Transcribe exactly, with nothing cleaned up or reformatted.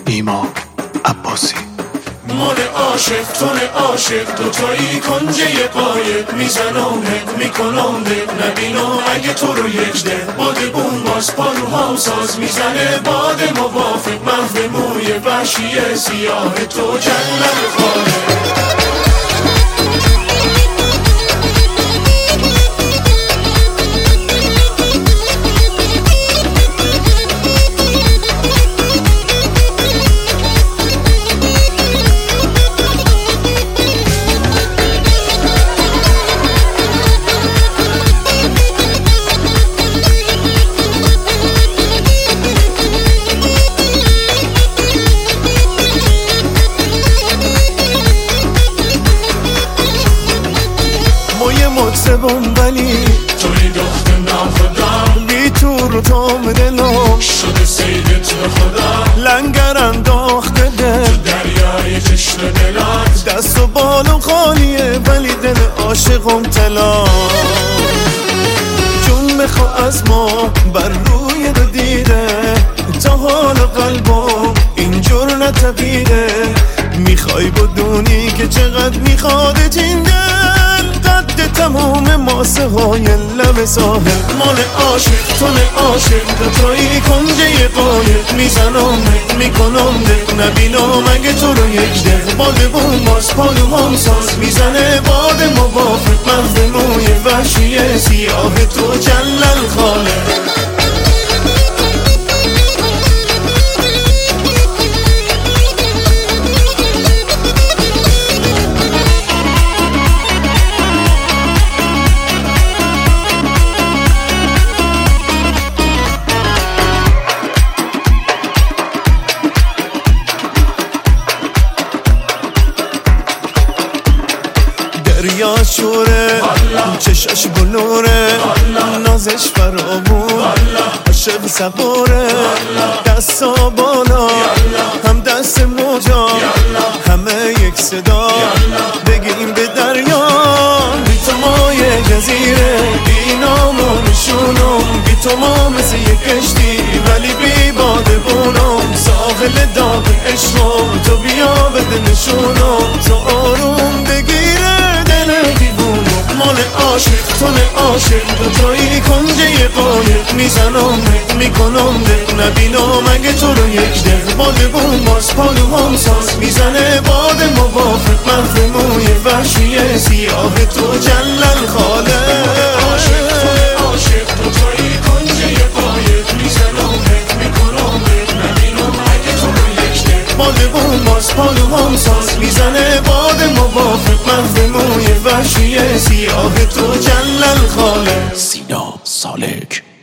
نیما عباسی. مال عاشق تون عاشق دوتایی کنجه قایق میزنم هد میکنم دق نبینم اگه تو رو یک دق باد بوم باز پاروهام ساز میزنه باد موافق محو موی وحشی سیاه تو جلل خاله. مطربم ولی توی دخت نخودم بی تو رو تام دلم شده سیدت به خودم لنگر انداخته دل تو دریای چشم دلات دست و بالم خالیه ولی دل عاشقم طلا جون بخوا از ما بر روی دو دیده تا حال قلبم اینجور نتپیده میخوای بدونی که چقدر میخوادت این دل قد تمام ماسه های لب ساحل. مال عاشق تون عاشق دوتایی کنجه قایق میزنم میکنم دق نبینم اگه تو رو یک دق باد بوم باز پالوهام ساز میزنه باد موافق محو موی وحشی سیاه تو جلل خاله. دریا شوره چشاش بلوره نازش فرامون عاشق صبوره دستا بالا هم دست موجا همه یک صدا بگیم به دریا بی تو ما یه جزیره بی نام و نشونم بی تو ما مثل یک کشتی ولی بی باده بونم ساحل داغ عشقم تو بیا بده نشونم تو آروم بگیره مال عاشق تون عاشق دوتایی کنجه قایق میزنم میکنم دق نبینم اگه تو رو یک دق باد بوم باز پالوهام ساز میزنه باد موافق محو موی وحشی سیاه تو جلل خاله. عاشق تون عاشق دوتایی کنجه قایق میزنم میکنم دق نبینم اگه تو رو یک دق باد بوم باز پالوهام ساز میزنه باد موافق محو موی وحشی سیاه تو جلل خاله. سینا سالک.